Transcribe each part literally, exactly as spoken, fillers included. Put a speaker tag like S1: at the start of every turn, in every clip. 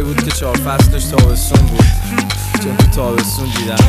S1: بود که چهار فصلش تابستون بود، چون تو تابستون دیدمت.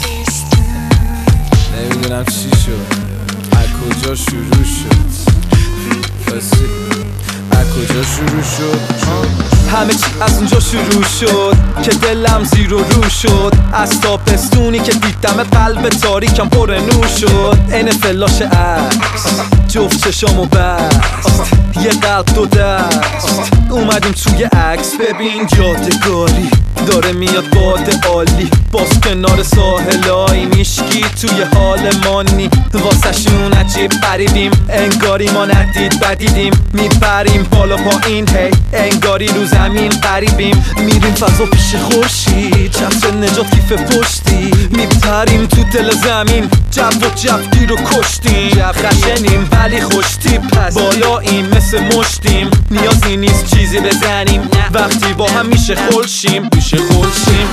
S1: نمیدونم چی شد، از کجا شروع شد، بسی از کجا شروع شد.
S2: همه چی از اونجا شروع شد که دلم زیر و رو شد. از تابستونی که دیدم قلب تاریکم پر نور شد. این فلاش عکس جفت چشامو بست، یه قلب دو دست. اومدیم توی عکس ببین یادگاری داره میاد باد عالی. باز کنار ساحلای میشکی توی حال مانی. واسه شون عجیب غریبیم، انگاری ما ندید بدیدیم. میپریم بالا پایین هی انگاری رو زمین قریبیم. میریم فضا پیش خورشید، چتر نجات کیف پشتی. میپریم تو دل زمین، جو و جوگیر رو کشتیم. خشنیم ولی خوشتیپ، بالاییم مثل مشتیم. نیازی نیست چیزی بزنیم، وقتی با هم میشه خلشیم. میشه خلشیم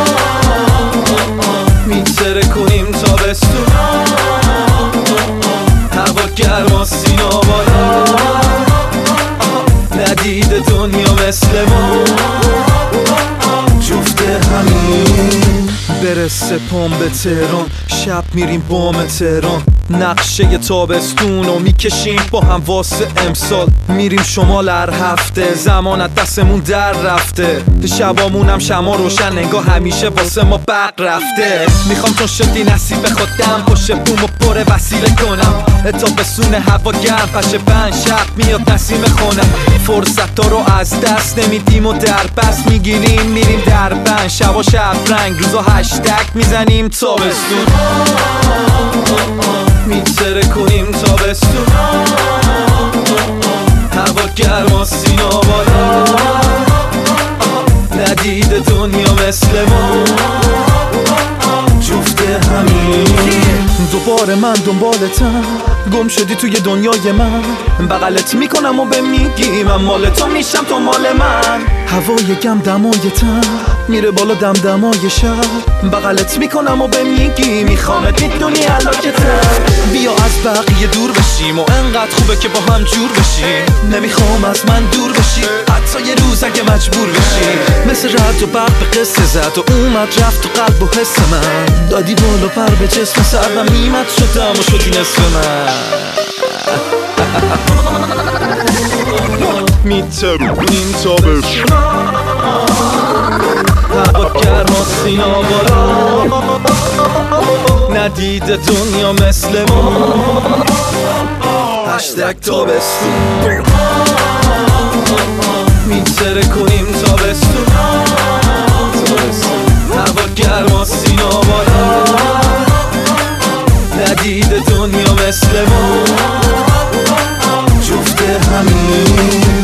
S2: میتره کنیم تابستون. هوا گرما سینا بالا، ندید دنیا مثل ما. جفت همین برسه پام به تهران، شب میریم بام تهران. نقشه تابستون رو میکشیم با هم واسه امسال. میریم شمال هر هفته، زمانت دستمون در رفته. شبامونم شما روشن انگار همیشه واسه ما برق رفته. میخوام چون شدی نصیب خودم، پشت بومو پر وسیله کنم. تابستون هوا گرم پشه بند، شب میاد نسیم خونم. فرصت ها رو از دست نمیدیم و در بست میگیریم. میریم در بند، شب و شب رنگ، روزا هشتگ میزنیم تابستون. میتره کنیم تابستون. هوا گرما سینا بالا، ندید دنیا مثل ما. جفت همین دوباره من دنبالتم، گم شدی توی دنیای من. بغلت میکنم و به میگی من مال تو میشم تو مال من. هوای گم دمای تن میره بالا دم دمای شب. بغلت میکنم و به میگی میخوامت میدونی علاکتم. بیا از بقیه دور بشیم و انقدر خوبه که با هم جور بشیم. نمیخوام از من دور بشی، حتی یه روز اگه مجبور بشی. مثل رد و برق به قصه زد و اومد رفت تو قلب و حس من. دادی بالا پر به جسم سرم نیمت شدم و شدی نصف من.
S3: میترونیم تابستون.
S2: هوا گرما سینا بالا، ندید دنیا مثل ما. هشتگ تابستون. میتره کنیم تابستون. هوا گرما سینا بالا، ندید دنیا مثل ما. جفت همین